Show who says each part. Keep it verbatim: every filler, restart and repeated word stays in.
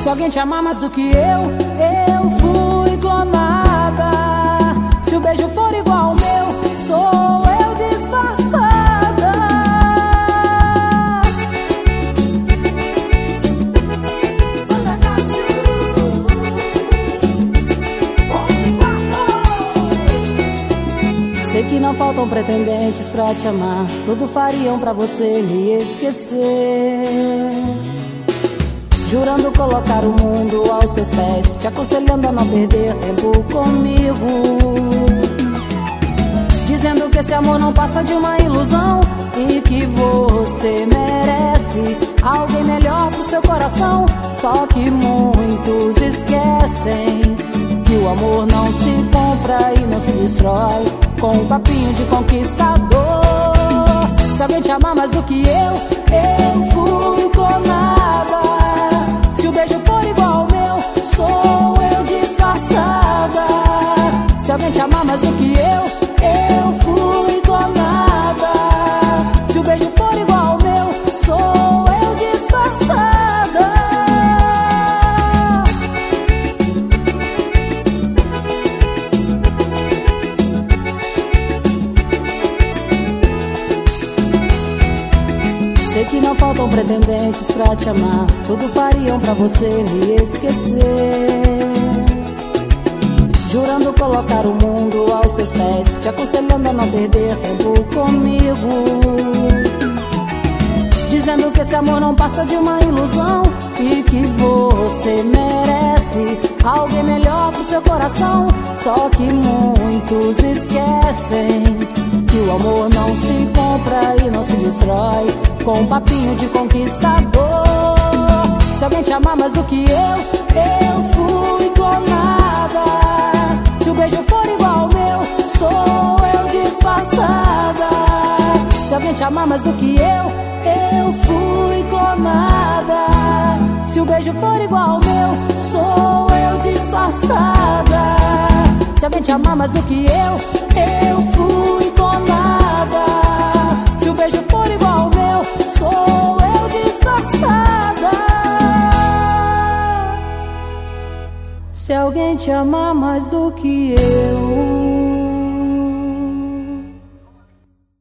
Speaker 1: Se alguém te amar mais do que eu, eu fui clonada. Se o beijo for igual ao meu, sou eu disfarçada. Sei que não faltam pretendentes pra te amar, tudo fariam pra você me esquecer, jurando colocar o mundo aos seus pés, te aconselhando a não perder tempo comigo, dizendo que esse amor não passa de uma ilusão e que você merece alguém melhor pro seu coração. Só que muitos esquecem que o amor não se compra e não se destrói com um papinho de conquistador. Se alguém te amar mais do que eu, eu fui clonada. Se o beijo for igual ao meu, sou eu disfarçada. Se alguém te amar mais do que eu, eu fui clonada. Se o beijo for igual ao meu, sou eu disfarçada. Sei que não faltam pretendentes pra te amar, tudo fariam pra você me esquecer, jurando colocar o mundo aos seus pés, te aconselhando a não perder tempo comigo, dizendo que esse amor não passa de uma ilusão e que você merece alguém melhor pro seu coração. Só que muitos esquecem que o amor não se compra e não se destrói com um papinho de conquistador. Se alguém te amar mais do que eu, eu fui clonada. Se o beijo for igual ao meu, sou eu disfarçada. Se alguém te amar mais do que eu, eu fui clonada. Se o beijo for igual ao meu, sou eu disfarçada. Se alguém te amar mais do que eu, eu fui clonada. Se o beijo for igual ao meu, sou eu disfarçada. Se alguém te amar mais do que eu,